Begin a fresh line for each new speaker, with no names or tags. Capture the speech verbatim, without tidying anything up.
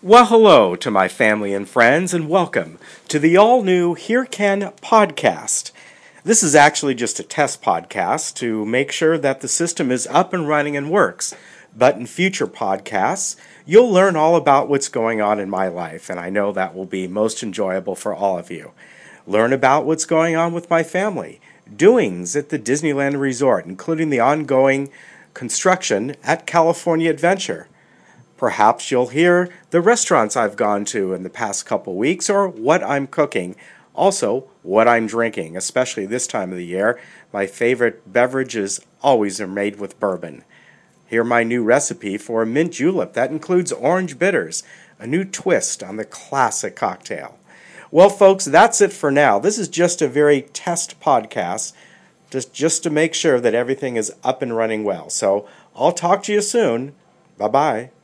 Well, hello to my family and friends, and welcome to the all-new HearCan podcast. This is actually just a test podcast to make sure that the system is up and running and works. But in future podcasts, you'll learn all about what's going on in my life, and I know that will be most enjoyable for all of you. Learn about what's going on with my family, doings at the Disneyland Resort, including the ongoing construction at California Adventure. Perhaps you'll hear the restaurants I've gone to in the past couple weeks or what I'm cooking. Also, what I'm drinking, especially this time of the year. My favorite beverages always are made with bourbon. Hear my new recipe for a mint julep that includes orange bitters, a new twist on the classic cocktail. Well, folks, that's it for now. This is just a very test podcast, just, just to make sure that everything is up and running well. So I'll talk to you soon. Bye-bye.